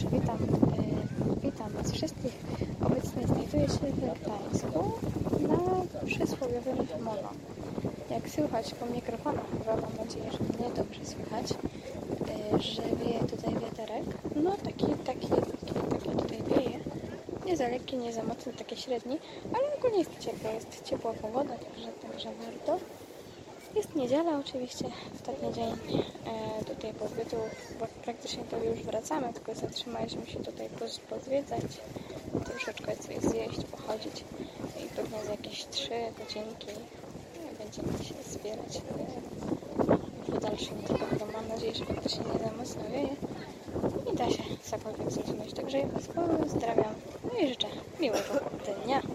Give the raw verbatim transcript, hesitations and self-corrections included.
przywitam. Witam Was wszystkich. Obecnie znajduję się w Gdańsku na przysłowiowym Mono. Jak słychać po mikrofonach, chyba mam nadzieję, że mnie dobrze słychać, że wieje tutaj wiaterek. No taki, taki, taki, taki tutaj wieje. Nie za lekki, nie za mocny, taki średni, ale ogólnie jest ciepło, jest ciepła pogoda, także, także warto. Jest niedziela oczywiście, ostatni dzień e, tutaj pobytu, bo praktycznie to już wracamy, tylko zatrzymaliśmy się tutaj pozwiedzać, troszeczkę coś zjeść, pochodzić i pewnie za jakieś trzy godzinki będziemy się zbierać e, w dalszym tygodniu. Mam nadzieję, że faktycznie nie za mocno wieje i da się cokolwiek zrozumieć. Także ja Was pozdrawiam no i życzę miłego dnia.